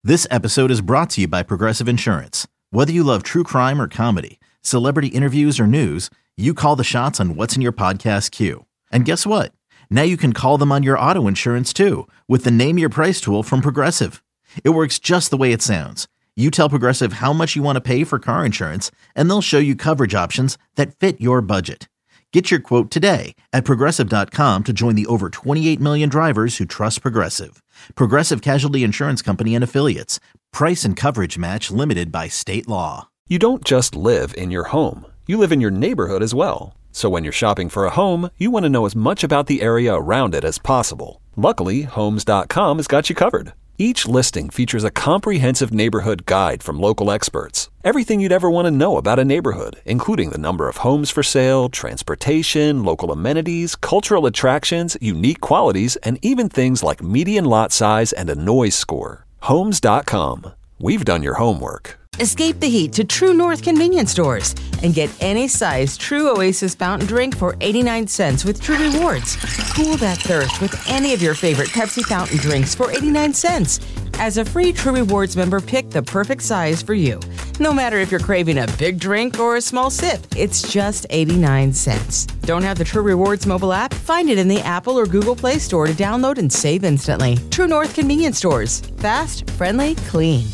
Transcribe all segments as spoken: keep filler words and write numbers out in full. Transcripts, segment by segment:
This episode is brought to you by Progressive Insurance. Whether you love true crime or comedy, celebrity interviews or news, you call the shots on what's in your podcast queue. And guess what? Now you can call them on your auto insurance too with the Name Your Price tool from Progressive. It works just the way it sounds. You tell Progressive how much you want to pay for car insurance, and they'll show you coverage options that fit your budget. Get your quote today at Progressive dot com to join the over twenty-eight million drivers who trust Progressive. Progressive Casualty Insurance Company and Affiliates. Price and coverage match limited by state law. You don't just live in your home. You live in your neighborhood as well. So when you're shopping for a home, you want to know as much about the area around it as possible. Luckily, Homes dot com has got you covered. Each listing features a comprehensive neighborhood guide from local experts. Everything you'd ever want to know about a neighborhood, including the number of homes for sale, transportation, local amenities, cultural attractions, unique qualities, and even things like median lot size and a noise score. Homes dot com. We've done your homework. Escape the heat to True North convenience stores and get any size True Oasis fountain drink for eighty-nine cents with True Rewards. Cool that thirst with any of your favorite Pepsi fountain drinks for eighty-nine cents. As a free True Rewards member, pick the perfect size for you. No matter if you're craving a big drink or a small sip, it's just eighty-nine cents. Don't have the True Rewards mobile app? Find it in the Apple or Google Play Store to download and save instantly. True North convenience stores. Fast, friendly, clean.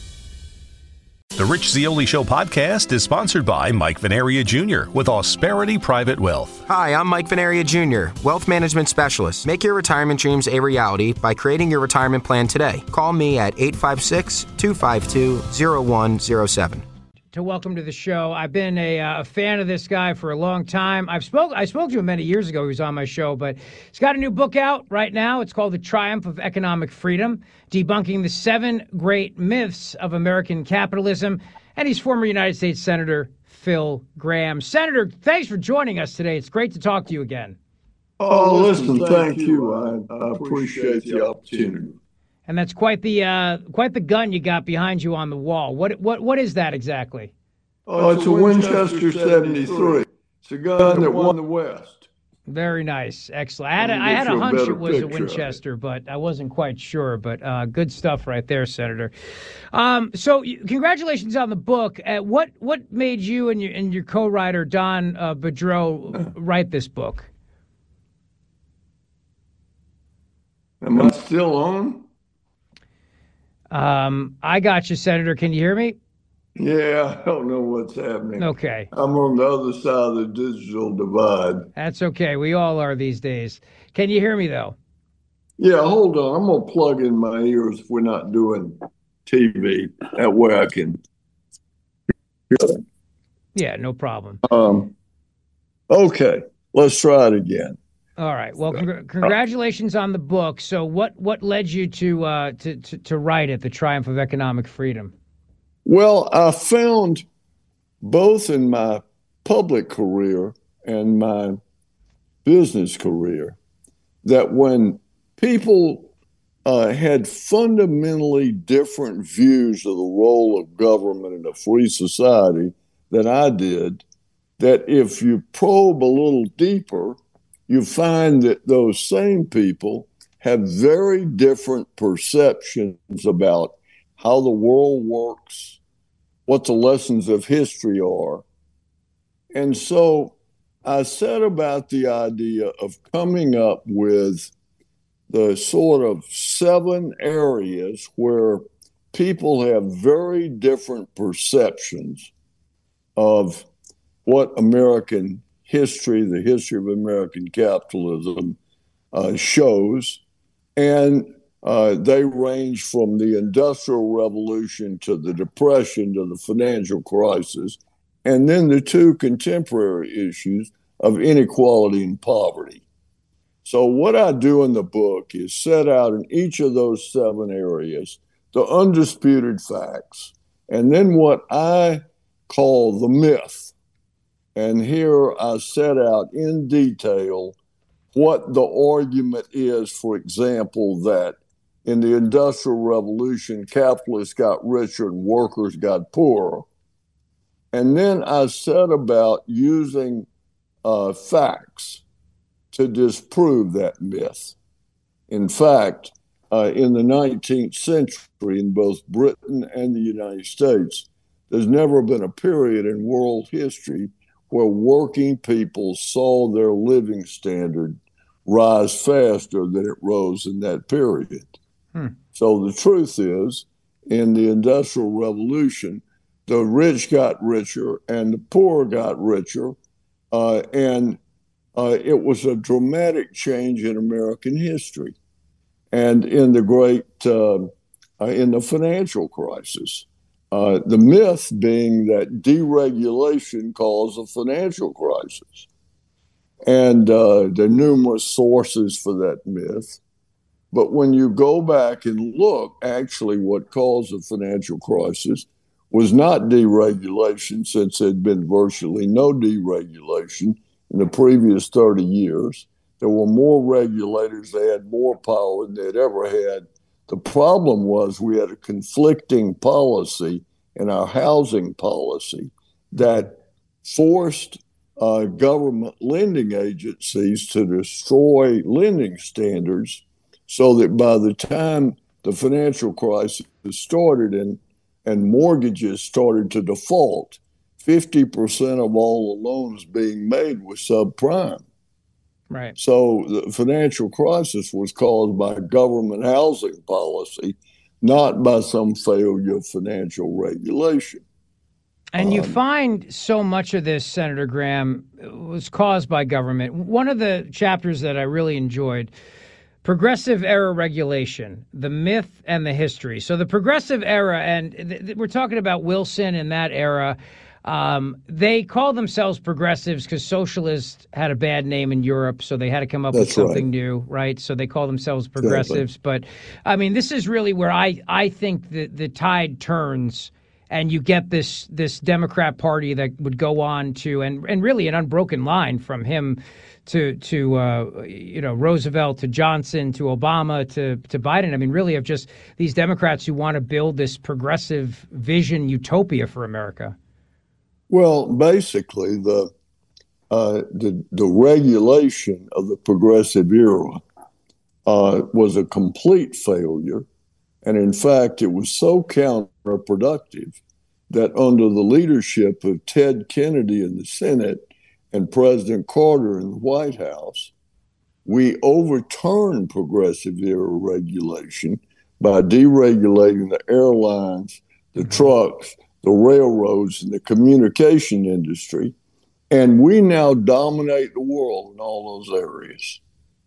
The Rich Zeoli Show podcast is sponsored by Mike Venaria Junior with Ausperity Private Wealth. Hi, I'm Mike Venaria Junior, Wealth Management Specialist. Make your retirement dreams a reality by creating your retirement plan today. Call me at eight five six, two five two, zero one zero seven. To welcome to the show. I've been a, uh, a fan of this guy for a long time. I've spoke I spoke to him many years ago. He was on my show, but he's got a new book out right now. It's called The Triumph of Economic Freedom, debunking the seven great myths of American capitalism. And he's former United States Senator Phil Gramm. Senator, thanks for joining us today. It's great to talk to you again. Oh, listen, thank you. I, I appreciate the opportunity. And that's quite the uh, quite the gun you got behind you on the wall. What what what is that exactly? Oh, it's a Winchester seventy-three. It's a gun that won the West. Very nice, excellent. I had a, I had a hunch it was a Winchester, but I wasn't quite sure. But uh, good stuff right there, Senator. Um, so congratulations on the book. Uh, what what made you and your and your co-writer Don uh, Bedreau write this book? Am I still on? Um, I got you, Senator. Can you hear me? Yeah, I don't know what's happening. Okay. I'm on the other side of the digital divide. That's okay. We all are these days. Can you hear me, though? Yeah, hold on. I'm going to plug in my ears if we're not doing T V. That way I can hear it. Yeah, no problem. Um, okay, let's try it again. All right. Well, congr- congratulations on the book. So, what, what led you to, uh, to to to write it, The Triumph of Economic Freedom? Well, I found both in my public career and my business career that when people uh, had fundamentally different views of the role of government in a free society than I did, that if you probe a little deeper, you find that those same people have very different perceptions about how the world works, what the lessons of history are. And so I set about the idea of coming up with the sort of seven areas where people have very different perceptions of what American history, the history of American capitalism uh, shows. And uh, they range from the Industrial Revolution to the Depression to the financial crisis, and then the two contemporary issues of inequality and poverty. So what I do in the book is set out in each of those seven areas the undisputed facts, and then what I call the myth. And here I set out in detail what the argument is, for example, that in the Industrial Revolution, capitalists got richer and workers got poorer. And then I set about using uh, facts to disprove that myth. In fact, uh, in the nineteenth century in both Britain and the United States, there's never been a period in world history where working people saw their living standard rise faster than it rose in that period. Hmm. So the truth is, in the Industrial Revolution, the rich got richer and the poor got richer, uh, and uh, it was a dramatic change in American history. And in the great, uh, uh, in the financial crisis, uh, the myth being that deregulation caused a financial crisis. And uh, there are numerous sources for that myth. But when you go back and look, actually what caused the financial crisis was not deregulation, since there had been virtually no deregulation in the previous thirty years. There were more regulators. They had more power than they'd ever had. The problem was we had a conflicting policy in our housing policy that forced uh, government lending agencies to destroy lending standards, so that by the time the financial crisis started and, and mortgages started to default, fifty percent of all the loans being made were subprime. Right. So the financial crisis was caused by government housing policy, not by some failure of financial regulation. And you um, find so much of this, Senator Graham, was caused by government. One of the chapters that I really enjoyed, Progressive Era Regulation, the myth and the history. So the Progressive Era, and th- th- we're talking about Wilson in that era. Um, they called themselves progressives because socialists had a bad name in Europe, so they had to come up That's with something right. new, right? So they call themselves progressives. Exactly. But, I mean, this is really where I, I think the, the tide turns, and you get this this Democrat Party that would go on to, and, and really an unbroken line from him to, to uh, you know, Roosevelt, to Johnson, to Obama, to, to Biden. I mean, really of just these Democrats who want to build this progressive vision utopia for America. Well, basically, the, uh, the the regulation of the progressive era uh, was a complete failure. And in fact, it was so counterproductive that under the leadership of Ted Kennedy in the Senate and President Carter in the White House, we overturned progressive era regulation by deregulating the airlines, the mm-hmm. trucks, the railroads, and the communication industry. And we now dominate the world in all those areas.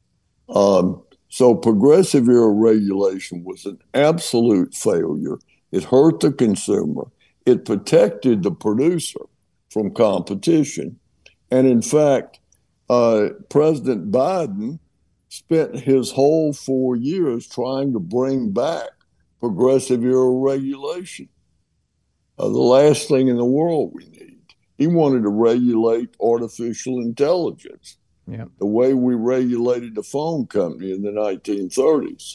Um, so progressive era regulation was an absolute failure. It hurt the consumer. It protected the producer from competition. And in fact, uh, President Biden spent his whole four years trying to bring back progressive era regulation. Uh, the last thing in the world we need. He wanted to regulate artificial intelligence, yep. the way we regulated the phone company in the nineteen thirties.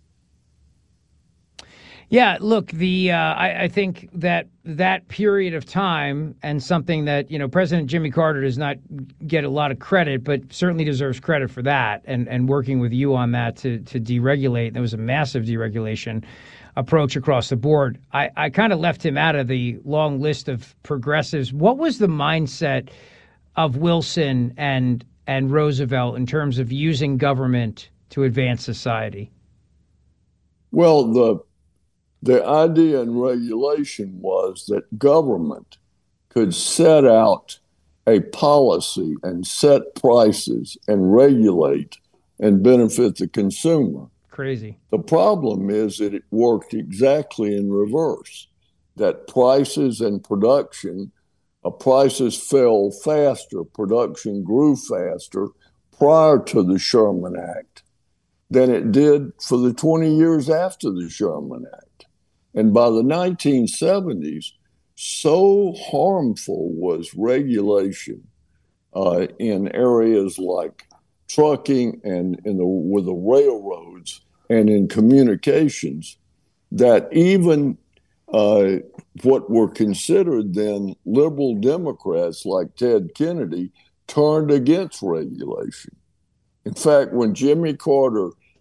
Yeah, look, the uh, I, I think that that period of time, and something that, you know, President Jimmy Carter does not get a lot of credit, but certainly deserves credit for that, and, and working with you on that to, to deregulate. There was a massive deregulation approach across the board. I, I kind of left him out of the long list of progressives. What was the mindset of Wilson and and Roosevelt in terms of using government to advance society? Well, the the idea in regulation was that government could set out a policy and set prices and regulate and benefit the consumer. Crazy. The problem is that it worked exactly in reverse, that prices and production, uh, prices fell faster, production grew faster prior to the Sherman Act than it did for the twenty years after the Sherman Act. And by the nineteen seventies, so harmful was regulation uh, in areas like trucking and in the, with the railroads and in communications, that even uh, what were considered then liberal Democrats like Ted Kennedy turned against regulation. In fact, when Jimmy Carter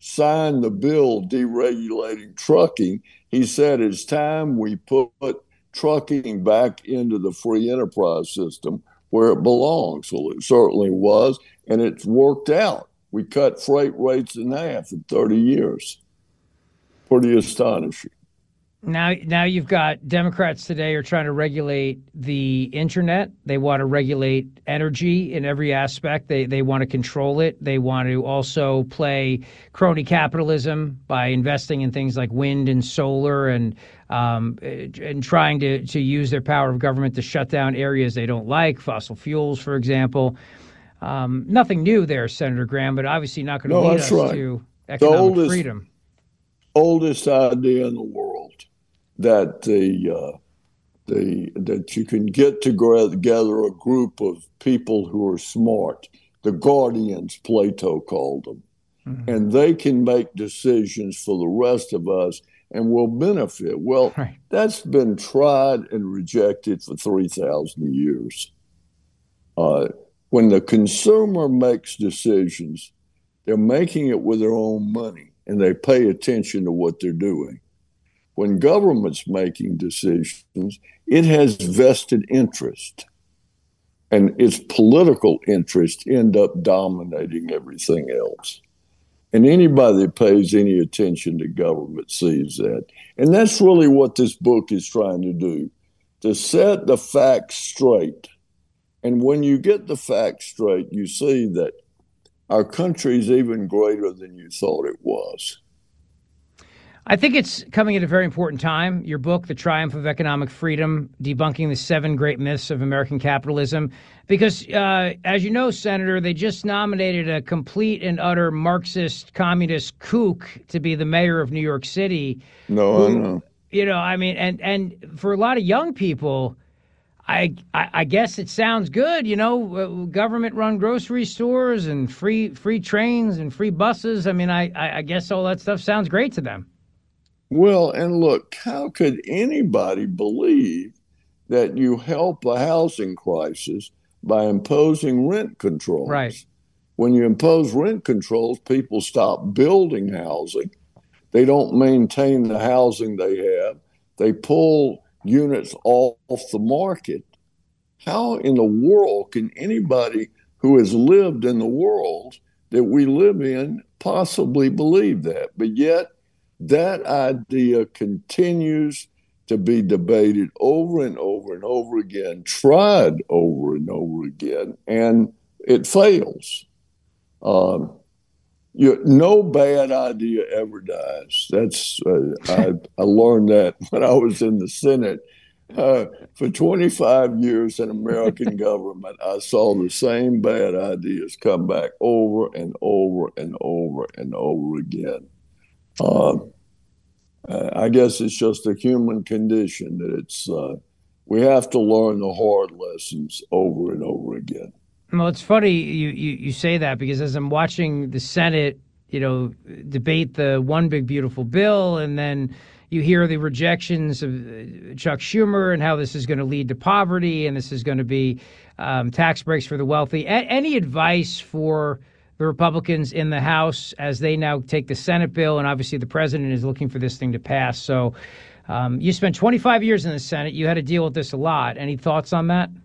signed the bill deregulating trucking, he said it's time we put trucking back into the free enterprise system where it belongs. Well, it certainly was, and it's worked out. We cut freight rates in half in thirty years. Pretty astonishing. Now, now you've got Democrats today are trying to regulate the internet. They want to regulate energy in every aspect. They they want to control it. They want to also play crony capitalism by investing in things like wind and solar and um, and trying to, to use their power of government to shut down areas they don't like, fossil fuels, for example. Um, nothing new there, Senator Graham, but obviously not going to no, lead us right. to economic oldest, freedom. Oldest idea in the world. That the uh, the that you can get together a group of people who are smart, the guardians, Plato called them, mm-hmm. and they can make decisions for the rest of us and will benefit. Well, right. That's been tried and rejected for three thousand years. Uh, when the consumer makes decisions, they're making it with their own money, and they pay attention to what they're doing. When government's making decisions, it has vested interest, and its political interest end up dominating everything else. And anybody that pays any attention to government sees that. And that's really what this book is trying to do, to set the facts straight. And when you get the facts straight, you see that our country is even greater than you thought it was. I think it's coming at a very important time. Your book, The Triumph of Economic Freedom, Debunking the Seven Great Myths of American Capitalism. Because, uh, as you know, Senator, they just nominated a complete and utter Marxist communist kook to be the mayor of New York City. No, who, I know. You know, I mean, and, and for a lot of young people, I, I I guess it sounds good, you know, government-run grocery stores and free free trains and free buses. I mean, I, I guess all that stuff sounds great to them. Well, and look, how could anybody believe that you help a housing crisis by imposing rent controls? Right. When you impose rent controls, people stop building housing. They don't maintain the housing they have. They pull units off the market. How in the world can anybody who has lived in the world that we live in possibly believe that? But yet, that idea continues to be debated over and over and over again, tried over and over again, and it fails. Um, you, no bad idea ever dies. That's uh, I, I learned that when I was in the Senate. Uh, for twenty-five years in American government, I saw the same bad ideas come back over and over and over and over again. Uh, I guess it's just a human condition that it's uh, we have to learn the hard lessons over and over again. Well, it's funny you, you, you say that because as I'm watching the Senate, you know, debate the one big beautiful bill, and then you hear the rejections of Chuck Schumer and how this is going to lead to poverty and this is going to be um, tax breaks for the wealthy. A- any advice for the Republicans in the House as they now take the Senate bill, and obviously the president is looking for this thing to pass? So um, you spent twenty-five years in the Senate. You had to deal with this a lot. Any thoughts on that?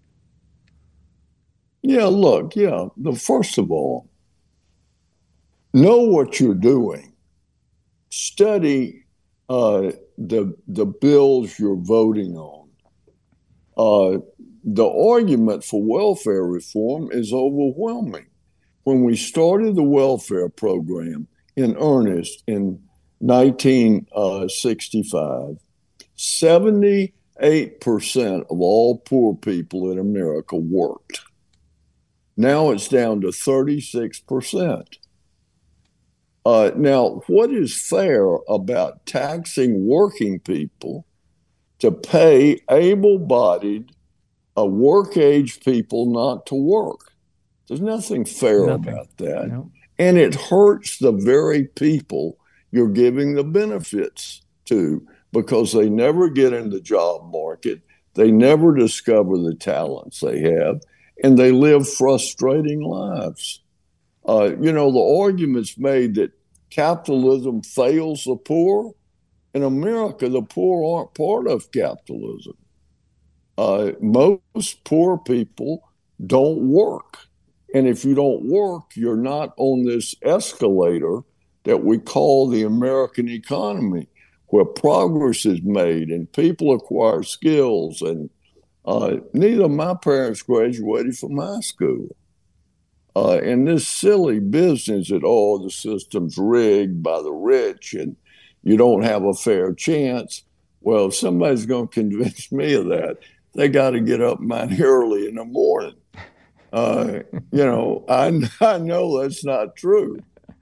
Yeah, look, yeah. The, first of all, know what you're doing. Study uh, the the bills you're voting on. Uh, the argument for welfare reform is overwhelming. When we started the welfare program in earnest in nineteen sixty-five, seventy-eight percent of all poor people in America worked. Now it's down to thirty-six percent. Uh, now, what is fair about taxing working people to pay able-bodied, uh, work-age people not to work? There's nothing fair Nothing. about that. No. And it hurts the very people you're giving the benefits to because they never get in the job market. They never discover the talents they have, and they live frustrating lives. Uh, you know, the argument's made that capitalism fails the poor. In America, the poor aren't part of capitalism. Uh, most poor people don't work. And if you don't work, you're not on this escalator that we call the American economy, where progress is made and people acquire skills. And uh, neither of my parents graduated from high school. Uh, and this silly business that all the system's rigged by the rich and you don't have a fair chance. Well, if somebody's going to convince me of that, they got to get up mighty early in the morning. Uh, you know, I, I know that's not true.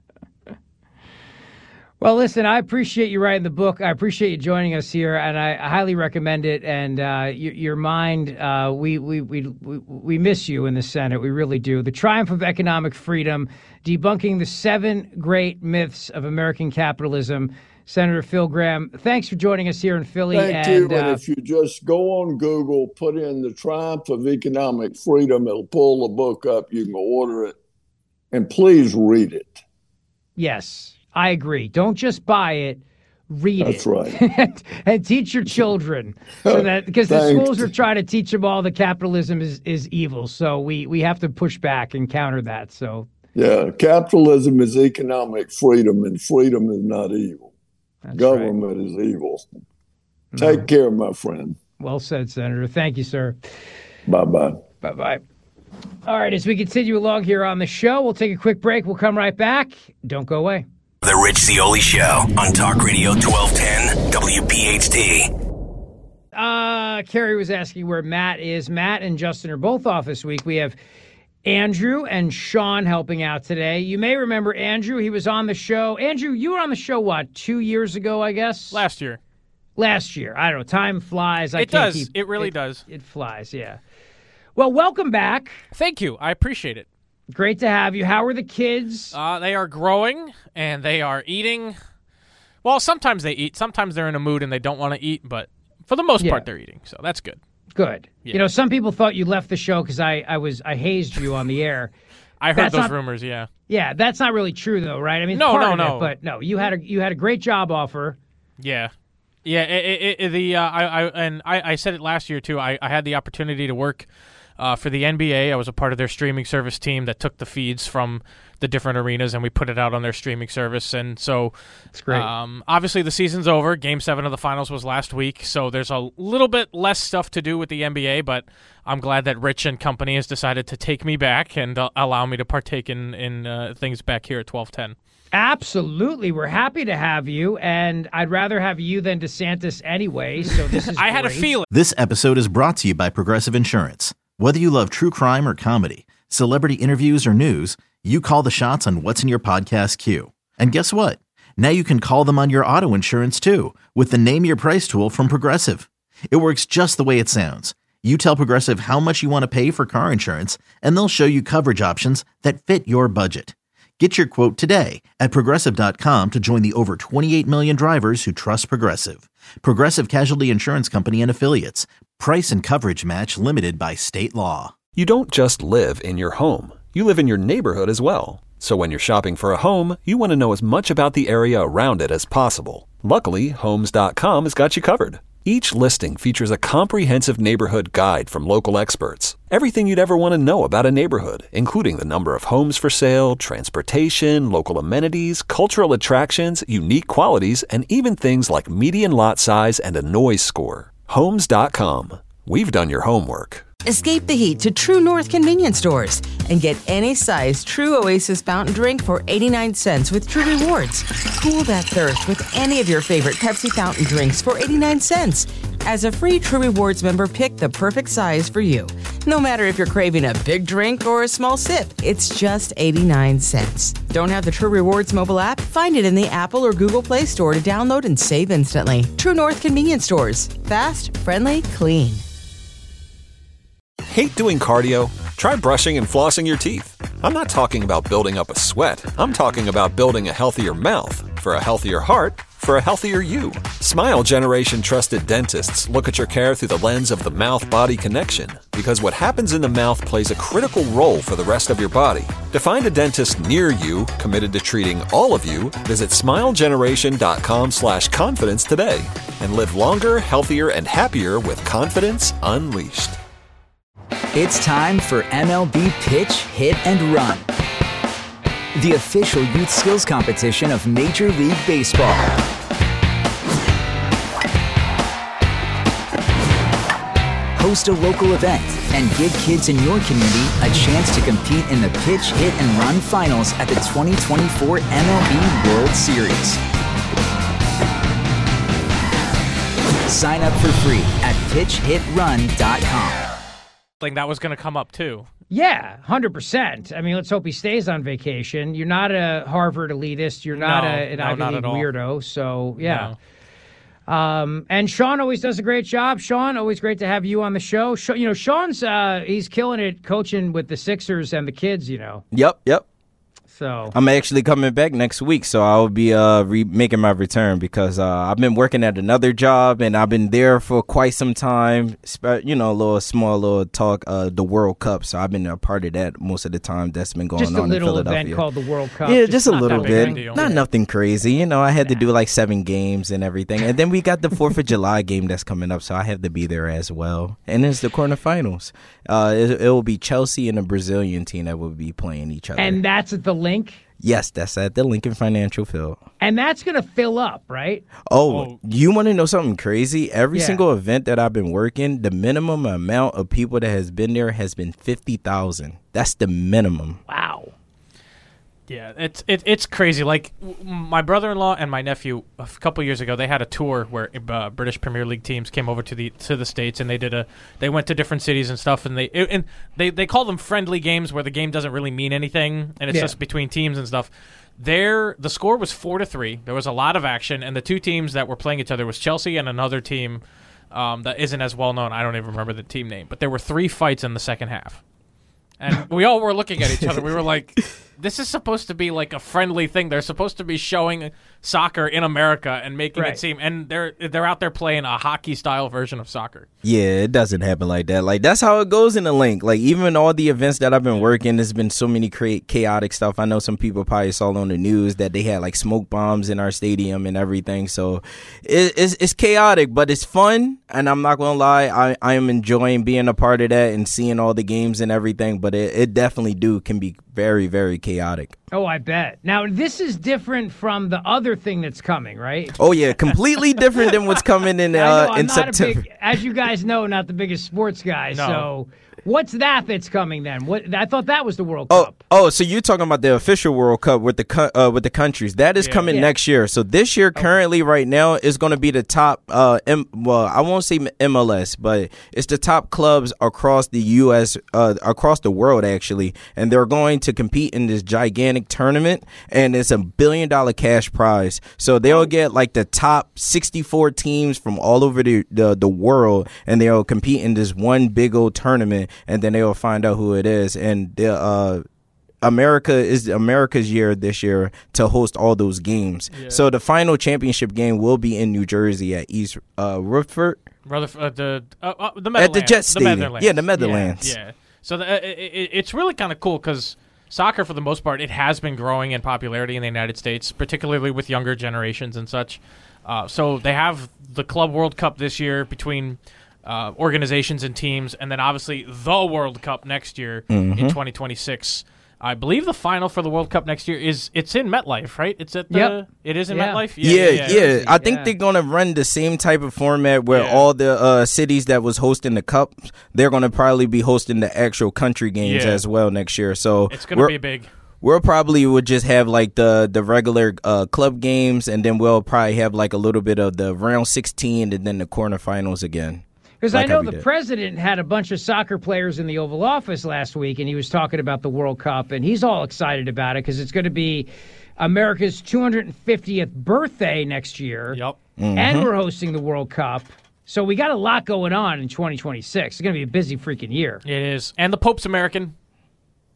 Well, listen, I appreciate you writing the book. I appreciate you joining us here, and I, I highly recommend it. And uh, your, your mind, uh, we, we, we, we, we miss you in the Senate. We really do. The Triumph of Economic Freedom, debunking the seven great myths of American capitalism. Senator Phil Gramm, thanks for joining us here in Philly. Thank and, you. Uh, and if you just go on Google, put in the Triumph of Economic Freedom, it'll pull the book up. You can order it. And please read it. Yes. I agree. Don't just buy it, read That's it. That's right. and, and teach your children. So that because the schools are trying to teach them all that capitalism is, is evil. So we, we have to push back and counter that. So yeah, capitalism is economic freedom, and freedom is not evil. That's Government right. is evil. Take no. care, my friend. Well said, Senator. Thank you, sir. Bye-bye. Bye-bye. All right, as we continue along here on the show, we'll take a quick break. We'll come right back. Don't go away. The Rich Zeoli Show on Talk Radio twelve ten W P H T. Uh, Carrie was asking where Matt is. Matt and Justin are both off this week. We have Andrew and Sean helping out today. You may remember Andrew. He was on the show. Andrew, you were on the show, what, two years ago, I guess? Last year. Last year. I don't know. Time flies. I it can't does. Keep, it really it, does. It flies, yeah. Well, welcome back. Thank you. I appreciate it. Great to have you. How are the kids? Uh, they are growing, and they are eating. Well, sometimes they eat. Sometimes they're in a mood and they don't want to eat, but for the most yeah. part, they're eating, so that's good. Good. Yeah. You know, some people thought you left the show because I, I was I hazed you on the air. I heard that's those not, rumors, yeah. Yeah, that's not really true, though, right? I mean, no, part no, of no. It, but no, you had a you had a great job offer. Yeah. Yeah, it, it, it, the uh, I, I and I, I said it last year, too. I, I had the opportunity to work Uh, for the N B A. I was a part of their streaming service team that took the feeds from the different arenas and we put it out on their streaming service. And so, it's great. Um, obviously, the season's over. Game seven of the finals was last week, so there's a little bit less stuff to do with the N B A. But I'm glad that Rich and company has decided to take me back and uh, allow me to partake in in uh, things back here at twelve ten. Absolutely. We're happy to have you, and I'd rather have you than DeSantis anyway. So this is I great. had a feeling. This episode is brought to you by Progressive Insurance. Whether you love true crime or comedy, celebrity interviews or news, you call the shots on what's in your podcast queue. And guess what? Now you can call them on your auto insurance too with the Name Your Price tool from Progressive. It works just the way it sounds. You tell Progressive how much you want to pay for car insurance, and they'll show you coverage options that fit your budget. Get your quote today at Progressive dot com to join the over twenty-eight million drivers who trust Progressive. Progressive Casualty Insurance Company and Affiliates. Price and coverage match limited by state law. You don't just live in your home. You live in your neighborhood as well. So when you're shopping for a home, you want to know as much about the area around it as possible. Luckily, Homes dot com has got you covered. Each listing features a comprehensive neighborhood guide from local experts. Everything you'd ever want to know about a neighborhood, including the number of homes for sale, transportation, local amenities, cultural attractions, unique qualities, and even things like median lot size and a noise score. Homes dot com. We've done your homework. Escape the heat to True North convenience stores and get any size True Oasis fountain drink for eighty-nine cents with True Rewards. Cool that thirst with any of your favorite Pepsi fountain drinks for eighty-nine cents. As a free True Rewards member, pick the perfect size for you. No matter if you're craving a big drink or a small sip, it's just eighty-nine cents. Don't have the True Rewards mobile app? Find it in the Apple or Google Play Store to download and save instantly. True North convenience stores. Fast, friendly, clean. Hate doing cardio? Try brushing and flossing your teeth. I'm not talking about building up a sweat. I'm talking about building a healthier mouth. For a healthier heart, for a healthier you. Smile Generation trusted dentists look at your care through the lens of the mouth-body connection, because what happens in the mouth plays a critical role for the rest of your body. To find a dentist near you committed to treating all of you, visit smilegeneration.com slash confidence today and live longer, healthier, and happier with confidence unleashed. It's time for M L B Pitch, Hit, and Run, the official youth skills competition of Major League Baseball. Host a local event and give kids in your community a chance to compete in the Pitch, Hit, and Run finals at the twenty twenty-four M L B World Series. Sign up for free at pitch hit run dot com. That was going to come up too. Yeah, one hundred percent. I mean, let's hope he stays on vacation. You're not a Harvard elitist. You're not no, a, an no, Ivy not League at all. weirdo. So, yeah. No. Um, and Sean always does a great job. Sean, always great to have you on the show. Sh- you know, Sean's uh, he's killing it coaching with the Sixers and the kids, you know. Yep, yep. So I'm actually coming back next week, so I'll be uh re- making my return because uh, I've been working at another job and I've been there for quite some time. Sp- You know, a little small little talk, uh, the World Cup. So I've been a part of that most of the time. That's been going just on a little in Philadelphia. event called the World Cup. Yeah, just, just a not little that big bit. a deal. Not Yeah. nothing crazy. You know, I had to do like seven games and everything, and then we got the Fourth of July game that's coming up, so I have to be there as well. And it's the quarterfinals. Uh, it, it will be Chelsea and a Brazilian team that will be playing each other. And that's at the link. Yes, that's at the Lincoln Financial Field. And that's going to fill up, right? Oh, Oh. you want to know something crazy? Every Yeah. single event that I've been working, the minimum amount of people that has been there has been fifty thousand. That's the minimum. Wow. Yeah, it's it, it's crazy. Like w- my brother-in-law and my nephew a f- couple years ago, they had a tour where uh, British Premier League teams came over to the to the States, and they did a they went to different cities and stuff, and they it, and they they call them friendly games where the game doesn't really mean anything, and it's Yeah. just between teams and stuff. There, the score was four to three. There was a lot of action, and the two teams that were playing each other was Chelsea and another team um, that isn't as well known. I don't even remember the team name, but there were three fights in the second half. And we all were looking at each other. We were like, this is supposed to be like a friendly thing. They're supposed to be showing soccer in America and making Right. it seem, and they're they're out there playing a hockey-style version of soccer. Yeah, it doesn't happen like that. Like, that's how it goes in the link. Like, even all the events that I've been working, there's been so many cra- chaotic stuff. I know some people probably saw on the news that they had, like, smoke bombs in our stadium and everything. So, it, it's, it's chaotic, but it's fun. And I'm not going to lie, I, I am enjoying being a part of that and seeing all the games and everything. But it, it definitely do can be very, very chaotic. Oh, I bet. Now, this is different from the other thing that's coming, right? Oh, yeah, completely different than what's coming in, I know, uh, I'm in not September. A big, as you guys know, not the biggest sports guy. No. So, what's that that's coming then? What I thought that was the World Oh, Cup. oh, so you're talking about the official World Cup with the co- uh, with the countries that is Yeah. coming Yeah. next year. So this year, currently, right now, is going to be the top. Uh, M- well, I won't say M L S, but it's the top clubs across the U S, uh, across the world actually, and they're going to compete in this gigantic tournament, and it's a billion dollar cash prize. So they'll get like the top sixty-four teams from all over the the, the world, and they'll compete in this one big old tournament, and then they'll find out who it is, and the uh America is America's year this year to host all those games. Yeah. So the final championship game will be in New Jersey at East uh, Rutherford. Rutherford, uh, the uh, uh, the At the Meadowlands, Jet Stadium. Meadowlands. Yeah, the Meadowlands. Yeah, yeah. So the, uh, it, it, it's really kind of cool because soccer, for the most part, it has been growing in popularity in the United States, particularly with younger generations and such. Uh, so they have the Club World Cup this year between uh, organizations and teams, and then obviously the World Cup next year Mm-hmm. in twenty twenty-six. I believe the final for the World Cup next year is it's in MetLife, right? It's at the Yep. it is in Yeah. MetLife. Yeah, yeah. I think Yeah. they're gonna run the same type of format where Yeah. all the uh, cities that was hosting the cup, they're gonna probably be hosting the actual country games Yeah. as well next year. So It's going to we're- be big. We'll probably would just have like the the regular uh, club games, and then we'll probably have like a little bit of the round sixteen, and then the quarterfinals again. Because like I know how we the did. president had a bunch of soccer players in the Oval Office last week, and he was talking about the World Cup, and he's all excited about it because it's going to be America's two hundred fiftieth birthday next year. Yep. And we're hosting the World Cup. So we got a lot going on in twenty twenty-six. It's going to be a busy freaking year. It is. And the Pope's American.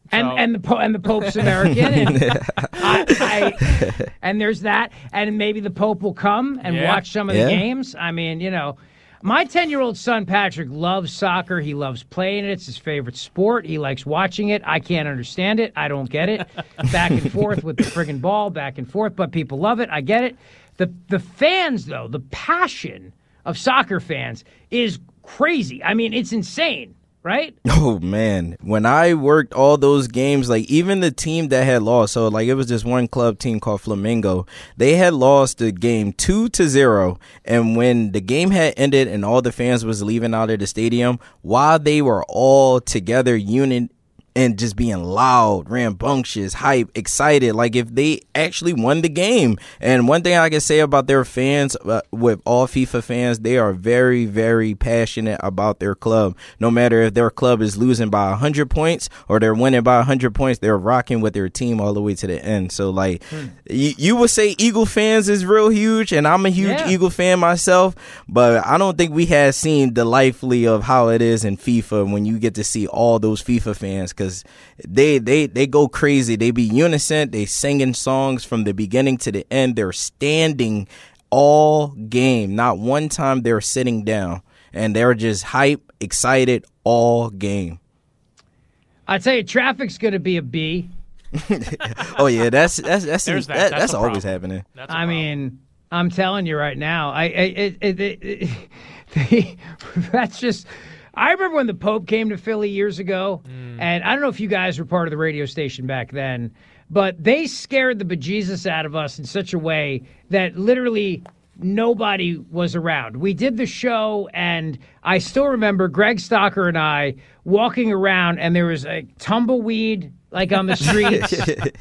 And So- and the po- and the Pope's American, and I, I, and there's that, and maybe the Pope will come and Yeah. watch some of Yeah. the games. I mean, you know, my ten-year-old son Patrick loves soccer. He loves playing it. It's his favorite sport. He likes watching it. I can't understand it. I don't get it. Back and forth with the friggin' ball, back and forth, but people love it. I get it. The the fans though, the passion of soccer fans is crazy. I mean, it's insane. Right? Oh man, when I worked all those games, like even the team that had lost, so like it was this one club team called Flamingo. They had lost the game two to zero, and when the game had ended and all the fans was leaving out of the stadium, while they were all together, unit. And just being loud, rambunctious, hype, excited, like if they actually won the game. And one thing I can say about their fans, uh, with all FIFA fans, they are very, very passionate about their club. No matter if their club is losing by one hundred points or they're winning by one hundred points, they're rocking with their team all the way to the end. So, like, hmm. you, you would say Eagle fans is real huge, and I'm a huge yeah. Eagle fan myself, but I don't think we have seen the lively of how it is in FIFA when you get to see all those FIFA fans, because They, they they go crazy. They be unison. They singing songs from the beginning to the end. They're standing all game. Not one time they're sitting down. And they're just hype, excited all game. I tell you, traffic's going to be a B. Oh yeah, that's that's that's that. that, that's, that's always happening. That's I mean, I'm telling you right now. I, I it, it, it, it, they, that's just. I remember when the Pope came to Philly years ago, mm. and I don't know if you guys were part of the radio station back then, but they scared the bejesus out of us in such a way that literally nobody was around. We did the show, and I still remember Greg Stocker and I walking around, and there was a tumbleweed like on the streets,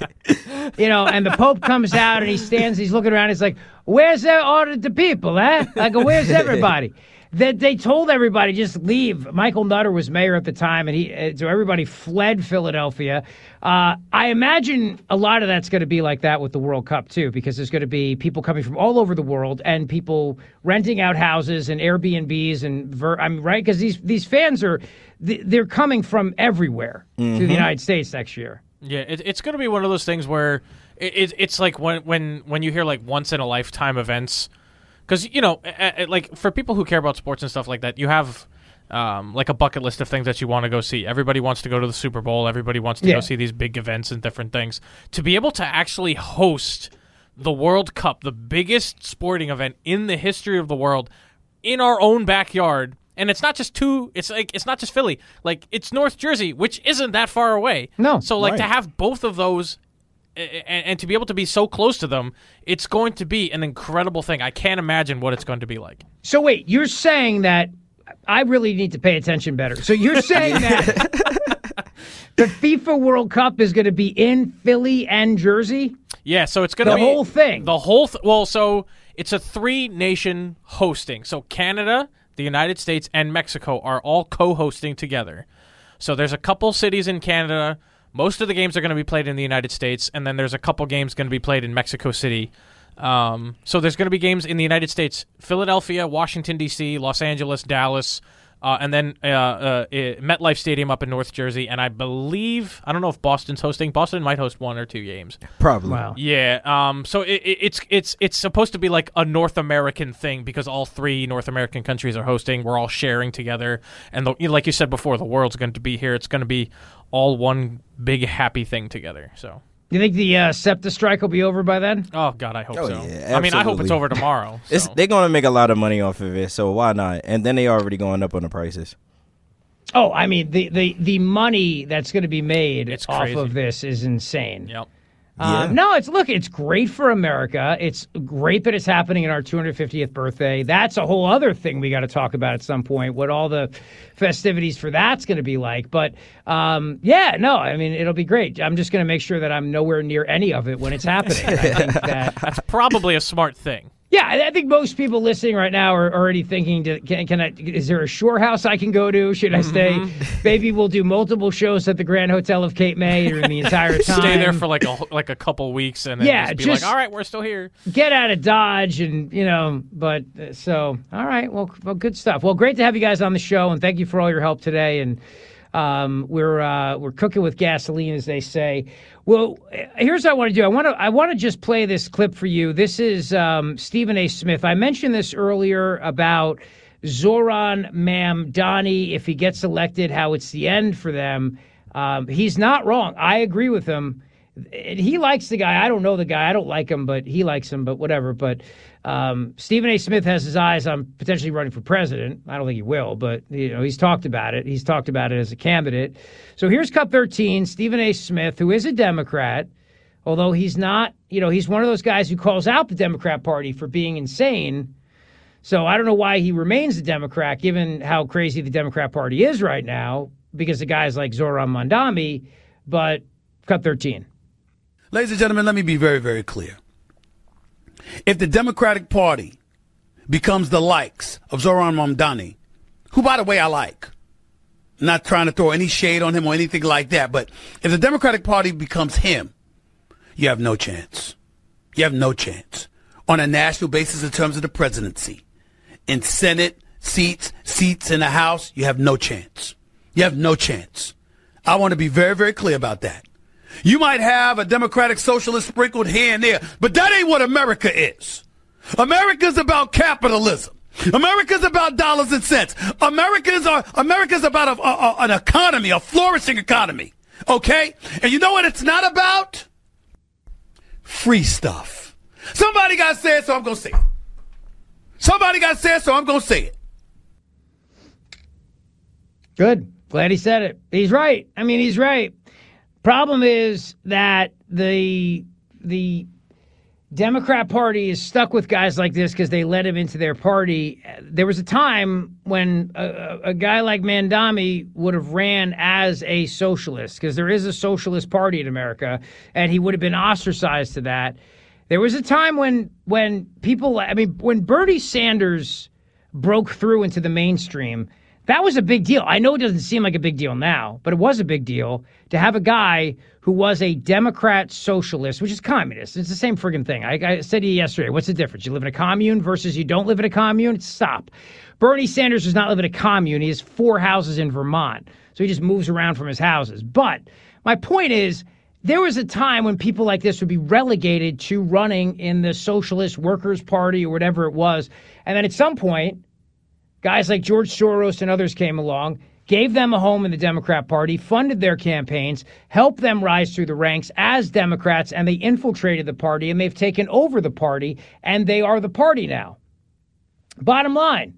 you know, and the Pope comes out, and he stands, he's looking around, he's like, where's all the people, eh? Like, where's everybody? That they told everybody just leave. Michael Nutter was mayor at the time, and he so everybody fled Philadelphia. Uh, I imagine a lot of that's going to be like that with the World Cup too, because there's going to be people coming from all over the world and people renting out houses and Airbnbs and ver- I mean, right? Because these these fans are they're coming from everywhere mm-hmm. to the United States next year. Yeah, it, it's going to be one of those things where it, it, it's like when when when you hear like once in a lifetime events. Because, you know, like for people who care about sports and stuff like that, you have um, like a bucket list of things that you want to go see. Everybody wants to go to the Super Bowl. Everybody wants to yeah. go see these big events and different things. To be able to actually host the World Cup, the biggest sporting event in the history of the world, in our own backyard. And it's not just two, it's like, it's not just Philly. Like, it's North Jersey, which isn't that far away. No. So, like, right. to have both of those And, and to be able to be so close to them, it's going to be an incredible thing. I can't imagine what it's going to be like. So wait, you're saying that I really need to pay attention better. So you're saying that the FIFA World Cup is going to be in Philly and Jersey? Yeah, so it's going to be... The whole thing? The whole... Th- well, so it's a three-nation hosting. So Canada, the United States, and Mexico are all co-hosting together. So there's a couple cities in Canada... Most of the games are going to be played in the United States, and then there's a couple games going to be played in Mexico City. Um, so there's going to be games in the United States, Philadelphia, Washington, D C, Los Angeles, Dallas, uh, and then uh, uh, MetLife Stadium up in North Jersey. And I believe, I don't know if Boston's hosting. Boston might host one or two games. Probably. Wow. Yeah. Um, so it, it, it's it's it's supposed to be like a North American thing because all three North American countries are hosting. We're all sharing together. And the, like you said before, the world's going to be here. It's going to be all one big happy thing together. So you think the uh, SEPTA strike will be over by then? Oh God, I hope oh, so. Yeah, I mean, I hope it's over tomorrow. So. It's, they're going to make a lot of money off of it, so why not? And then they already going up on the prices. Oh, I mean, the the, the money that's going to be made it's off crazy. of this is insane. Yep. Uh, yeah. No, it's look, it's great for America. It's great that it's happening in our two hundred fiftieth birthday. That's a whole other thing we got to talk about at some point, what all the festivities for that's going to be like. But um, yeah, no, I mean, it'll be great. I'm just going to make sure that I'm nowhere near any of it when it's happening. I think that that's probably a smart thing. Yeah, I think most people listening right now are already thinking, to, can, can I, is there a shore house I can go to? Should I stay? Mm-hmm. Maybe we'll do multiple shows at the Grand Hotel of Cape May during the entire time. Stay there for like a like a couple weeks and then yeah, just be just like, all right, we're still here. Get out of Dodge and, you know, but uh, so, all right, well, well, good stuff. Well, great to have you guys on the show, and thank you for all your help today. And Um, we're uh, we're cooking with gasoline, as they say. Well, here's what I want to do. I want to I want to just play this clip for you. This is um, Stephen A. Smith. I mentioned this earlier about Zohran Mamdani. If he gets elected, how it's the end for them. Um, he's not wrong. I agree with him. He likes the guy. I don't know the guy. I don't like him, but he likes him, but whatever. But um, Stephen A. Smith has his eyes on potentially running for president. I don't think he will, but you know he's talked about it. He's talked about it as a candidate. So here's Cut thirteen, Stephen A. Smith, who is a Democrat, although he's not, you know, he's one of those guys who calls out the Democrat Party for being insane. So I don't know why he remains a Democrat, given how crazy the Democrat Party is right now, because of guys like Zohran Mamdani, but Cut thirteen. Ladies and gentlemen, let me be very, very clear. If the Democratic Party becomes the likes of Zohran Mamdani, who, by the way, I like, I'm not trying to throw any shade on him or anything like that, but if the Democratic Party becomes him, you have no chance. You have no chance on a national basis in terms of the presidency. In Senate seats, seats in the House, you have no chance. You have no chance. I want to be very, very clear about that. You might have a Democratic Socialist sprinkled here and there, but that ain't what America is. America's about capitalism. America's about dollars and cents. America's are, America's about a, a, an economy, a flourishing economy. Okay? And you know what it's not about? Free stuff. Somebody got to say it, so I'm going to say it. Somebody got to say it, so I'm going to say it. Good. Glad he said it. He's right. I mean, he's right. Problem is that the the Democrat Party is stuck with guys like this because they let him into their party. There was a time when a, a guy like Mamdani would have ran as a socialist, because there is a socialist party in America, and he would have been ostracized to that. There was a time when when people, I mean, when Bernie Sanders broke through into the mainstream, that was a big deal. I know it doesn't seem like a big deal now, but it was a big deal to have a guy who was a Democrat socialist, which is communist. It's the same friggin' thing. I, I said to you yesterday, what's the difference? You live in a commune versus you don't live in a commune? Stop. Bernie Sanders does not live in a commune. He has four houses in Vermont, so he just moves around from his houses. But my point is, there was a time when people like this would be relegated to running in the Socialist Workers' Party or whatever it was. And then at some point, guys like George Soros and others came along, gave them a home in the Democrat Party, funded their campaigns, helped them rise through the ranks as Democrats, and they infiltrated the party, and they've taken over the party, and they are the party now. Bottom line.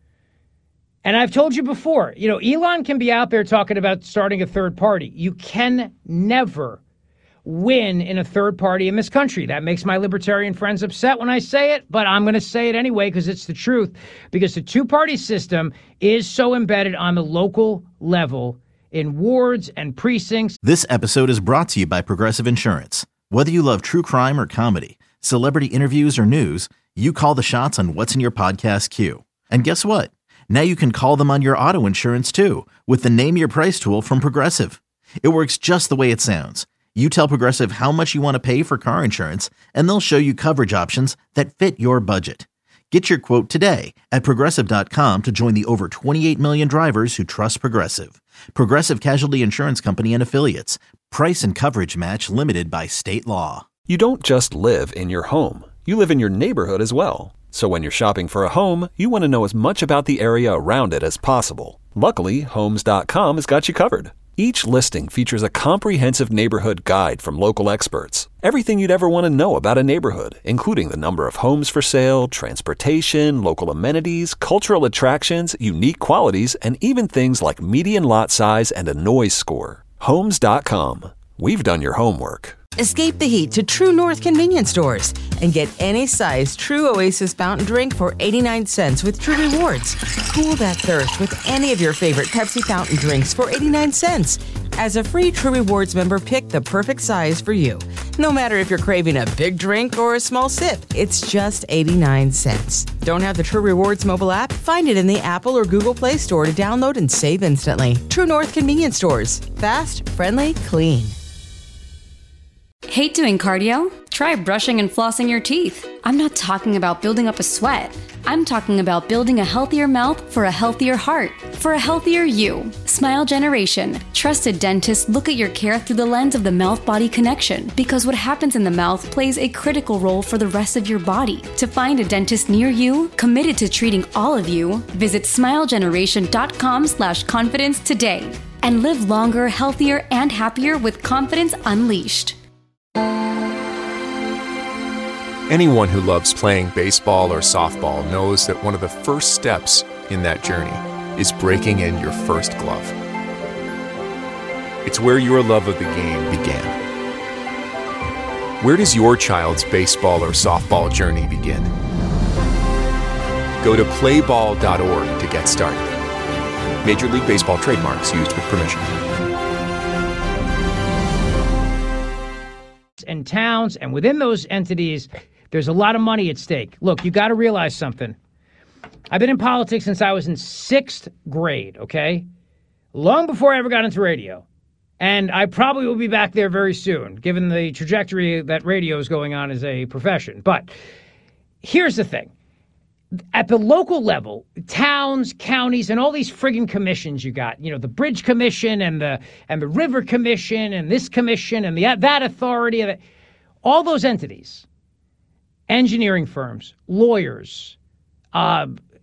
And I've told you before, you know, Elon can be out there talking about starting a third party. You can never win in a third party in this country. That makes my libertarian friends upset when I say it, but I'm going to say it anyway because it's the truth. Because the two-party system is so embedded on the local level in wards and precincts. This episode is brought to you by Progressive Insurance. Whether you love true crime or comedy, celebrity interviews or news, you call the shots on what's in your podcast queue. And guess what? Now you can call them on your auto insurance too with the Name Your Price tool from Progressive. It works just the way it sounds. You tell Progressive how much you want to pay for car insurance, and they'll show you coverage options that fit your budget. Get your quote today at Progressive dot com to join the over twenty-eight million drivers who trust Progressive. Progressive Casualty Insurance Company and Affiliates. Price and coverage match limited by state law. You don't just live in your home. You live in your neighborhood as well. So when you're shopping for a home, you want to know as much about the area around it as possible. Luckily, Homes dot com has got you covered. Each listing features a comprehensive neighborhood guide from local experts. Everything you'd ever want to know about a neighborhood, including the number of homes for sale, transportation, local amenities, cultural attractions, unique qualities, and even things like median lot size and a noise score. Homes dot com. We've done your homework. Escape the heat to True North convenience stores and get any size True Oasis fountain drink for eighty-nine cents with True Rewards. Cool that thirst with any of your favorite Pepsi fountain drinks for eighty-nine cents. As a free True Rewards member, pick the perfect size for you. No matter if you're craving a big drink or a small sip, it's just eighty-nine cents. Don't have the True Rewards mobile app? Find it in the Apple or Google Play Store to download and save instantly. True North convenience stores. Fast, friendly, clean. Hate doing cardio? Try brushing and flossing your teeth. I'm not talking about building up a sweat. I'm talking about building a healthier mouth for a healthier heart, for a healthier you. Smile Generation. Trusted dentists look at your care through the lens of the mouth-body connection, because what happens in the mouth plays a critical role for the rest of your body. To find a dentist near you, committed to treating all of you, visit smilegeneration.com slash confidence today. And live longer, healthier, and happier with confidence unleashed. Anyone who loves playing baseball or softball knows that one of the first steps in that journey is breaking in your first glove. It's where your love of the game began. Where does your child's baseball or softball journey begin? Go to play ball dot org to get started. Major League Baseball trademarks used with permission. And towns, and within those entities, there's a lot of money at stake. Look, you got to realize something. I've been in politics since I was in sixth grade, okay? Long before I ever got into radio. And I probably will be back there very soon, given the trajectory that radio is going on as a profession. But here's the thing. At the local level, towns, counties, and all these friggin' commissions you got, you know, the Bridge Commission and the and the River Commission and this commission and the that authority, all those entities, engineering firms, lawyers, uh,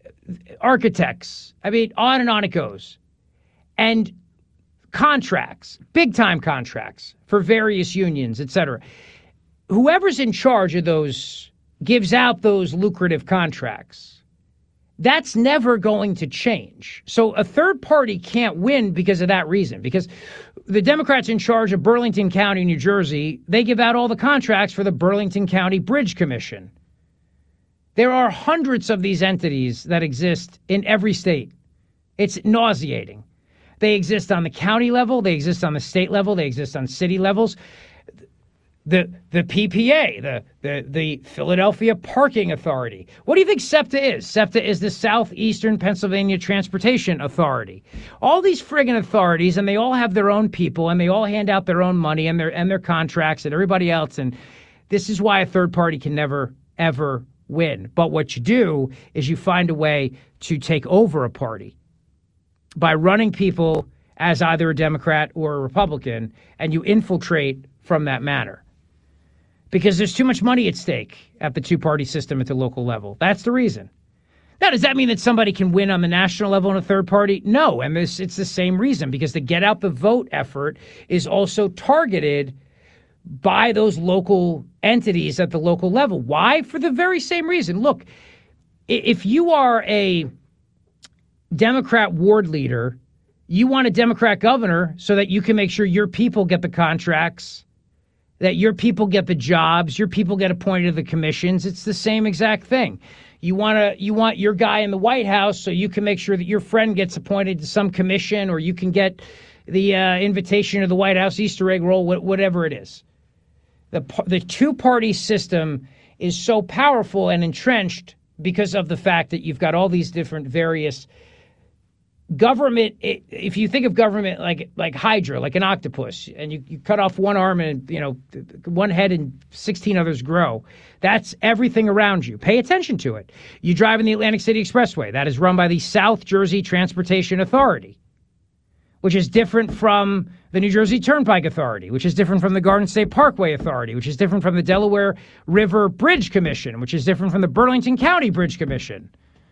architects, I mean, on and on it goes. And contracts, big-time contracts for various unions, et cetera. Whoever's in charge of those gives out those lucrative contracts. That's never going to change. So a third party can't win because of that reason, because the Democrats in charge of Burlington County, New Jersey, they give out all the contracts for the Burlington County Bridge Commission. There are hundreds of these entities that exist in every state. It's nauseating. They exist on the county level. They exist on the state level. They exist on city levels. The the P P A, the, the the Philadelphia Parking Authority. What do you think SEPTA is? SEPTA is the Southeastern Pennsylvania Transportation Authority. All these friggin' authorities, and they all have their own people, and they all hand out their own money and their and their contracts and everybody else. And this is why a third party can never, ever win. But what you do is you find a way to take over a party by running people as either a Democrat or a Republican, and you infiltrate from that manner. Because there's too much money at stake at the two-party system at the local level. That's the reason. Now, does that mean that somebody can win on the national level in a third party? No, and this, it's the same reason, because the get out the vote effort is also targeted by those local entities at the local level. Why? For the very same reason. Look, if you are a Democrat ward leader, you want a Democrat governor so that you can make sure your people get the contracts, that your people get the jobs, your people get appointed to the commissions. It's the same exact thing. You want to, you want your guy in the White House so you can make sure that your friend gets appointed to some commission, or you can get the uh, invitation to the White House Easter egg roll, whatever it is. The the two-party system is so powerful and entrenched because of the fact that you've got all these different various government. If you think of government like like Hydra, like an octopus, and you, you cut off one arm and, you know, one head and sixteen others grow, that's everything around you. Pay attention to it. You drive in the Atlantic City Expressway. That is run by the South Jersey Transportation Authority, which is different from the New Jersey Turnpike Authority, which is different from the Garden State Parkway Authority, which is different from the Delaware River Bridge Commission, which is different from the Burlington County Bridge Commission.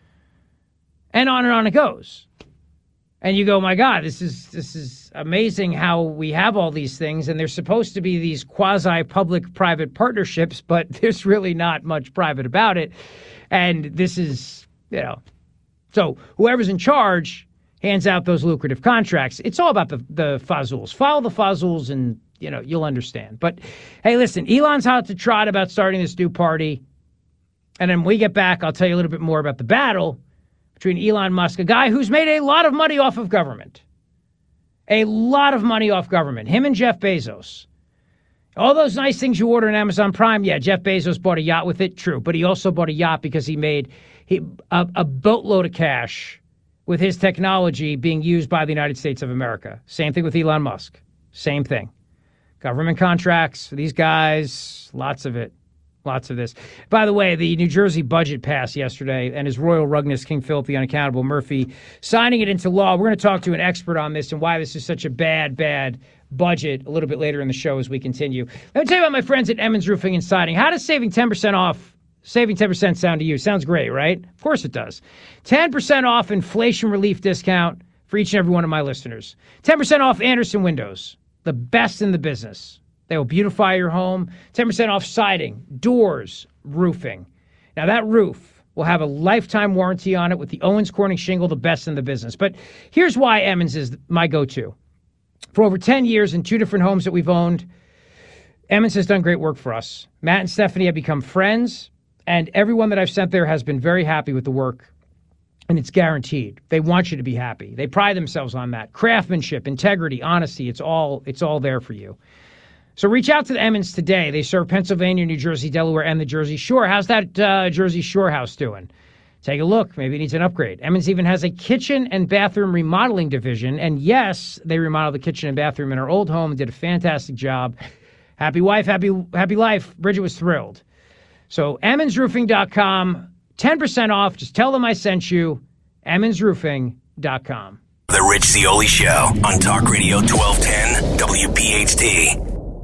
And on and on it goes. And you go, my God, this is this is amazing how we have all these things, and they're supposed to be these quasi-public-private partnerships, but there's really not much private about it. And this is, you know, so whoever's in charge hands out those lucrative contracts. It's all about the, the fazools. Follow the fazools and, you know, you'll understand. But, hey, listen, Elon's hot to trot about starting this new party. And then when we get back, I'll tell you a little bit more about the battle between Elon Musk, a guy who's made a lot of money off of government. A lot of money off government. Him and Jeff Bezos. All those nice things you order on Amazon Prime, yeah, Jeff Bezos bought a yacht with it, true. But he also bought a yacht because he made he, a, a boatload of cash with his technology being used by the United States of America. Same thing with Elon Musk. Same thing. Government contracts for these guys, lots of it. Lots of this. By the way, the New Jersey budget passed yesterday, and His Royal Rugness King Philip the Unaccountable Murphy signing it into law. We're going to talk to an expert on this and why this is such a bad, bad budget a little bit later in the show as we continue. Let me tell you about my friends at Emmons Roofing and Siding. How does saving ten percent off, saving ten percent sound to you? Sounds great, right? Of course it does. ten percent off inflation relief discount for each and every one of my listeners. ten percent off Anderson Windows, the best in the business. They will beautify your home. ten percent off siding, doors, roofing. Now, that roof will have a lifetime warranty on it with the Owens Corning shingle, the best in the business. But here's why Emmons is my go-to. For over ten years in two different homes that we've owned, Emmons has done great work for us. Matt and Stephanie have become friends, and everyone that I've sent there has been very happy with the work, and it's guaranteed. They want you to be happy. They pride themselves on that. Craftsmanship, integrity, honesty, it's all, it's all there for you. So reach out to the Emmons today. They serve Pennsylvania, New Jersey, Delaware, and the Jersey Shore. How's that uh, Jersey Shore house doing? Take a look. Maybe it needs an upgrade. Emmons even has a kitchen and bathroom remodeling division. And yes, they remodeled the kitchen and bathroom in our old home and did a fantastic job. Happy wife, happy happy life. Bridget was thrilled. So Emmons Roofing dot com, ten percent off. Just tell them I sent you. Emmons Roofing dot com. The Rich Zeoli Show on Talk Radio twelve ten W P H T.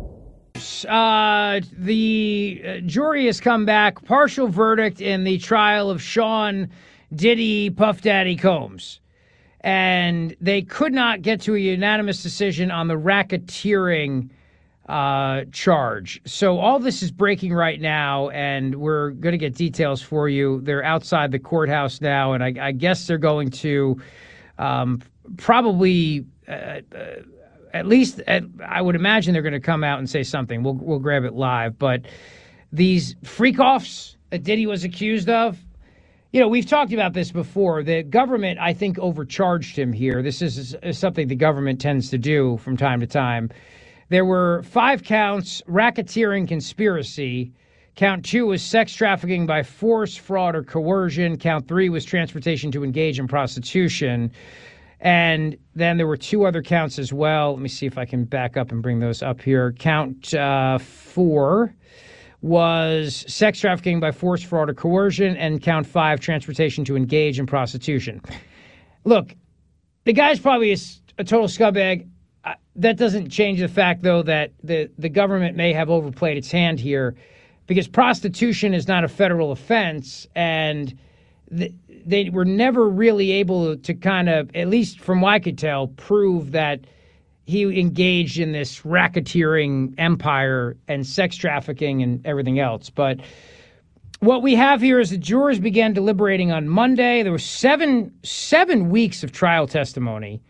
Uh, the uh, jury has come back. Partial verdict in the trial of Sean Diddy Puff Daddy Combs. And they could not get to a unanimous decision on the racketeering uh, charge. So all this is breaking right now, and we're going to get details for you. They're outside the courthouse now, and I, I guess they're going to um, probably... Uh, uh, At least, at, I would imagine they're going to come out and say something. We'll we'll grab it live. But these freak-offs that Diddy was accused of, you know, we've talked about this before. The government, I think, overcharged him here. This is, is something the government tends to do from time to time. There were five counts: racketeering, conspiracy. Count two was sex trafficking by force, fraud, or coercion. Count three was transportation to engage in prostitution. And then there were two other counts as well. Let me see if I can back up and bring those up here. Count uh, four was sex trafficking by force, fraud, or coercion. And count five, transportation to engage in prostitution. Look, the guy's probably a, a total scumbag. Uh, that doesn't change the fact, though, that the, the government may have overplayed its hand here because prostitution is not a federal offense. And the they were never really able to kind of, at least from what I could tell, prove that he engaged in this racketeering empire and sex trafficking and everything else. But what we have here is the jurors began deliberating on Monday. There were seven, seven weeks of trial testimony.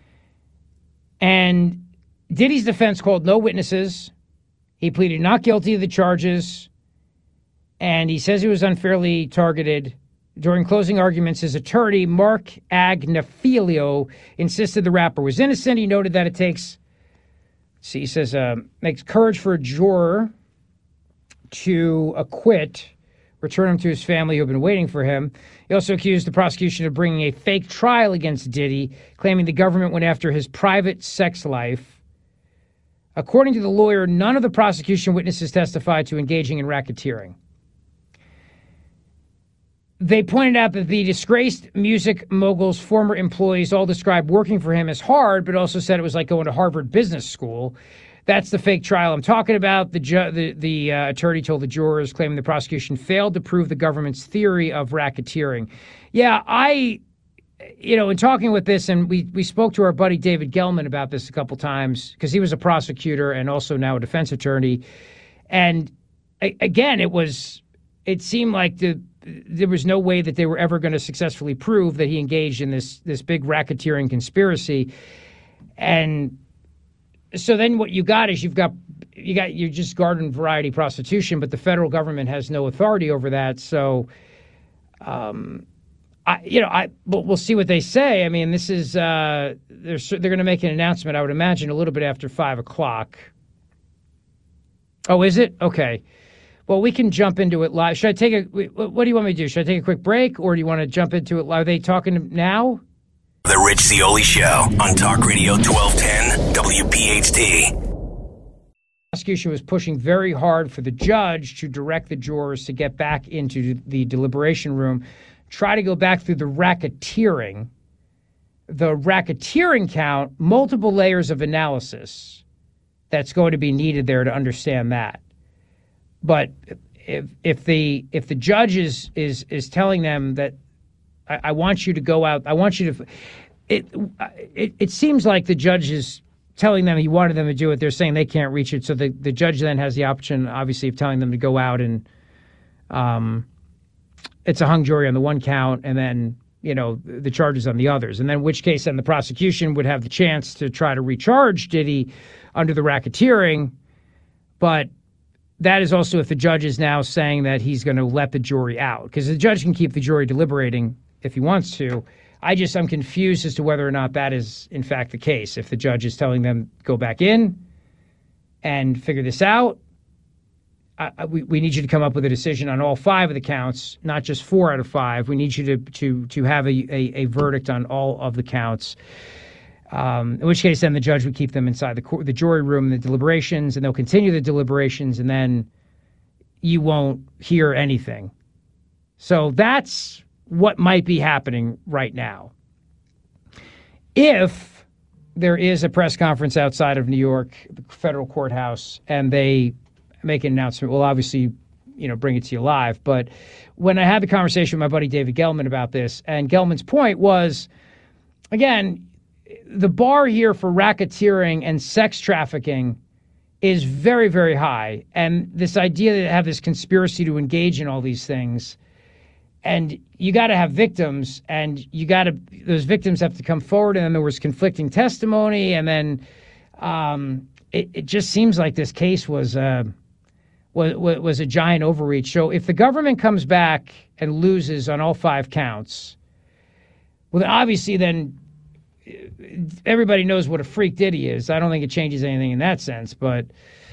And Diddy's defense called no witnesses. He pleaded not guilty of the charges. And he says he was unfairly targeted. During closing arguments, his attorney, Mark Agnafilio, insisted the rapper was innocent. He noted that it takes, see, he says, uh, makes courage for a juror to acquit, return him to his family who have been waiting for him. He also accused the prosecution of bringing a fake trial against Diddy, claiming the government went after his private sex life. According to the lawyer, none of the prosecution witnesses testified to engaging in racketeering. They pointed out that the disgraced music mogul's former employees all described working for him as hard, but also said it was like going to Harvard Business School. That's the fake trial I'm talking about. The ju- the, the uh, attorney told the jurors, claiming the prosecution failed to prove the government's theory of racketeering. Yeah, I, you know, in talking with this, and we, we spoke to our buddy David Gelman about this a couple times, because he was a prosecutor and also now a defense attorney. And a- again, it was, it seemed like the, there was no way that they were ever going to successfully prove that he engaged in this this big racketeering conspiracy. And so then what you got is you've got you got you're just garden variety prostitution, but the federal government has no authority over that. So, um, I you know I we'll, we'll see what they say. I mean, this is uh, they're they're going to make an announcement, I would imagine, a little bit after five o'clock. Oh, is it? Okay. Well, we can jump into it live. Should I take a, what do you want me to do? Should I take a quick break, or do you want to jump into it live? Are they talking now? The Rich Zeoli Show on Talk Radio twelve ten W P H T. prosecution was pushing very hard for the judge to direct the jurors to get back into the deliberation room, try to go back through the racketeering. The racketeering count, multiple layers of analysis that's going to be needed there to understand that. But if if the if the judge is is is telling them that I, I want you to go out, I want you to, it it it seems like the judge is telling them he wanted them to do it. They're saying they can't reach it, so the the judge then has the option, obviously, of telling them to go out and um, it's a hung jury on the one count, and then you know the charges on the others, and then in which case then the prosecution would have the chance to try to recharge Diddy under the racketeering, but that is also if the judge is now saying that he's going to let the jury out, because the judge can keep the jury deliberating if he wants to. I just, I'm confused as to whether or not that is in fact the case. If the judge is telling them go back in and figure this out, I, I, we, we need you to come up with a decision on all five of the counts, not just four out of five. We need you to to to have a, a, a verdict on all of the counts. Um, in which case, then the judge would keep them inside the court, the jury room, the deliberations, and they'll continue the deliberations, and then you won't hear anything. So that's what might be happening right now. If there is a press conference outside of New York, the federal courthouse, and they make an announcement, we'll obviously, you know, bring it to you live. But when I had the conversation with my buddy David Gelman about this, and Gelman's point was, again, the bar here for racketeering and sex trafficking is very, very high. And this idea that they have this conspiracy to engage in all these things, and you got to have victims, and you got to, those victims have to come forward, and then there was conflicting testimony, and then um, it, it just seems like this case was, uh, was was a giant overreach. So if the government comes back and loses on all five counts, well, then obviously then everybody knows what a freak Diddy is. I don't think it changes anything in that sense, but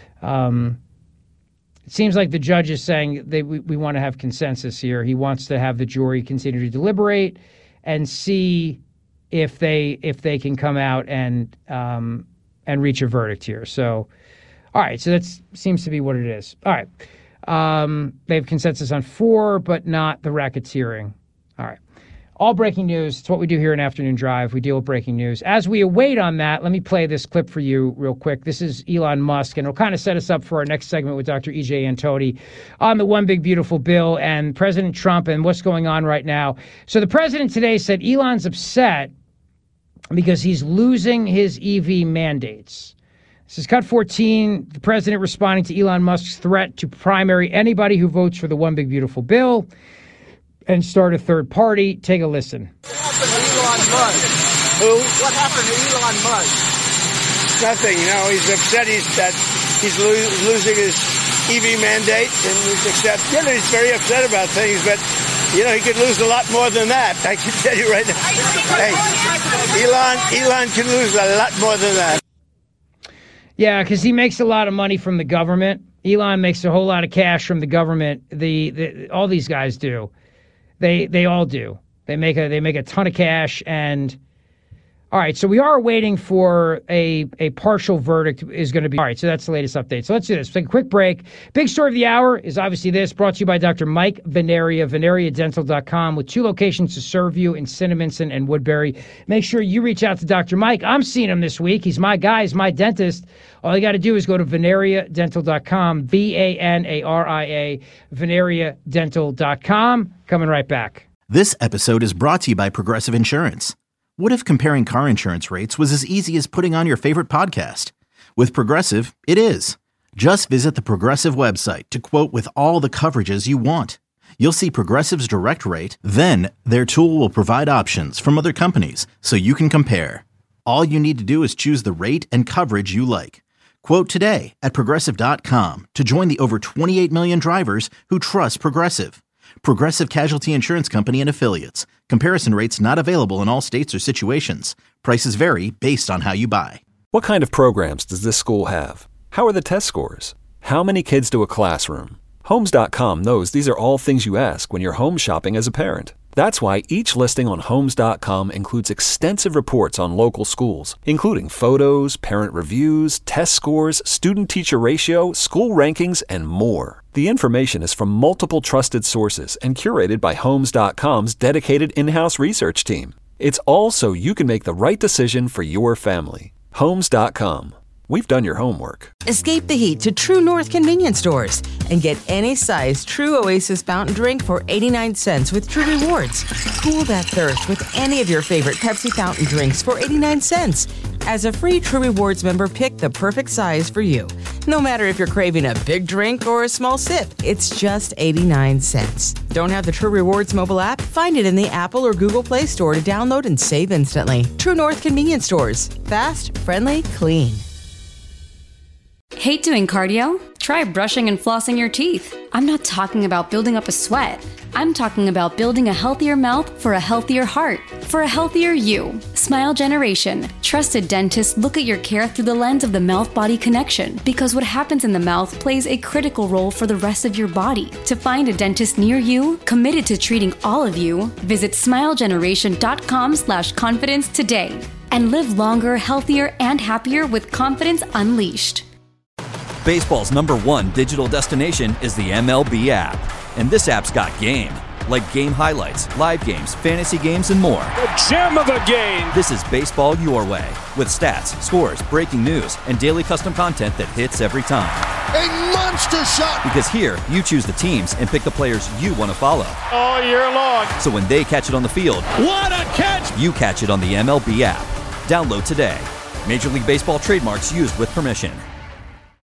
um, it seems like the judge is saying they, we, we want to have consensus here. He wants to have the jury continue to deliberate and see if they if they can come out and um, and reach a verdict here. So, all right, so that seems to be what it is. All right, um, they have consensus on four, but not the racketeering. All right. All breaking news. It's what we do here in Afternoon Drive. We deal with breaking news. As we await on that, let me play this clip for you real quick. This is Elon Musk, and it'll kind of set us up for our next segment with Doctor E J Antoni on the One Big Beautiful Bill and President Trump and what's going on right now. So the president today said Elon's upset because he's losing his E V mandates. This is Cut fourteen, the president responding to Elon Musk's threat to primary anybody who votes for the One Big Beautiful Bill and start a third party. Take a listen. What happened to Elon Musk? Who? What happened to Elon Musk? Nothing. You know, he's upset he's, that he's lo- losing his E V mandate, and he's upset. You know, he's very upset about things, but, you know, he could lose a lot more than that. I can tell you right now. Hey, Elon, Elon can lose a lot more than that. Yeah, because he makes a lot of money from the government. Elon makes a whole lot of cash from the government. The, the all these guys do. They they all do. They make a they make a ton of cash. And all right, so we are waiting for a a partial verdict is going to be. All right, so that's the latest update. So let's do this. Take a quick break. Big story of the hour is obviously this, brought to you by Doctor Mike Veneria, veneria dental dot com, with two locations to serve you in Cinnaminson and Woodbury. Make sure you reach out to Doctor Mike. I'm seeing him this week. He's my guy. He's my dentist. All you got to do is go to veneria dental dot com, V A N A R I A, veneria dental dot com. Coming right back. This episode is brought to you by Progressive Insurance. What if comparing car insurance rates was as easy as putting on your favorite podcast? With Progressive, it is. Just visit the Progressive website to quote with all the coverages you want. You'll see Progressive's direct rate, then their tool will provide options from other companies so you can compare. All you need to do is choose the rate and coverage you like. Quote today at progressive dot com to join the over twenty-eight million drivers who trust Progressive. Progressive Casualty Insurance Company and Affiliates. Comparison rates not available in all states or situations. Prices vary based on how you buy. What kind of programs does this school have? How are the test scores? How many kids do a classroom? Homes dot com knows these are all things you ask when you're home shopping as a parent. That's why each listing on Homes dot com includes extensive reports on local schools, including photos, parent reviews, test scores, student-teacher ratio, school rankings, and more. The information is from multiple trusted sources and curated by Homes dot com's dedicated in-house research team. It's all so you can make the right decision for your family. Homes dot com. We've done your homework. Escape the heat to True North convenience stores and get any size True Oasis fountain drink for eighty-nine cents with True Rewards. Cool that thirst with any of your favorite Pepsi fountain drinks for eighty-nine cents. As a free True Rewards member, pick the perfect size for you. No matter if you're craving a big drink or a small sip, it's just eighty-nine cents. Don't have the True Rewards mobile app? Find it in the Apple or Google Play Store to download and save instantly. True North convenience stores. Fast, friendly, clean. Hate doing cardio? Try brushing and flossing your teeth. I'm not talking about building up a sweat. I'm talking about building a healthier mouth for a healthier heart, for a healthier you. Smile Generation. Trusted dentists look at your care through the lens of the mouth-body connection, because what happens in the mouth plays a critical role for the rest of your body. To find a dentist near you, committed to treating all of you, visit smile generation dot com slash confidence today. And live longer, healthier, and happier with confidence unleashed. Baseball's number one digital destination is the M L B app. And this app's got game. Like game highlights, live games, fantasy games, and more. The gem of the game! This is baseball your way. With stats, scores, breaking news, and daily custom content that hits every time. A monster shot! Because here, you choose the teams and pick the players you want to follow. All year long. So when they catch it on the field, what a catch! You catch it on the M L B app. Download today. Major League Baseball trademarks used with permission.